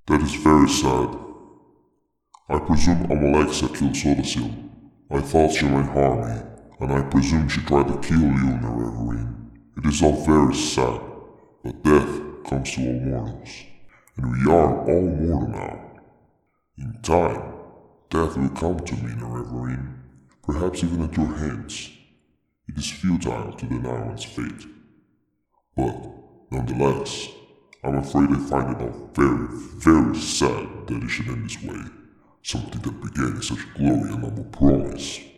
That is very sad. I presume Amalexa killed Sodasil. I thought she might harm me, and I presume she tried to kill you, Nerevarine. It is all very sad, but death comes to all mortals, and we are all mortal now. In time, death will come to me, Nerevarine, perhaps even at your hands. It is futile to deny one's fate. But, nonetheless, I'm afraid I find it all very, very sad that it should end this way. Something that began in such glory and noble promise.